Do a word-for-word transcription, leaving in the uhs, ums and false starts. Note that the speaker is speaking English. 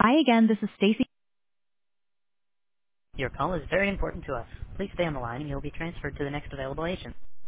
Hi again, this is Stacy. Your call is very important to us. Please stay on the line and you'll be transferred to the next available agent.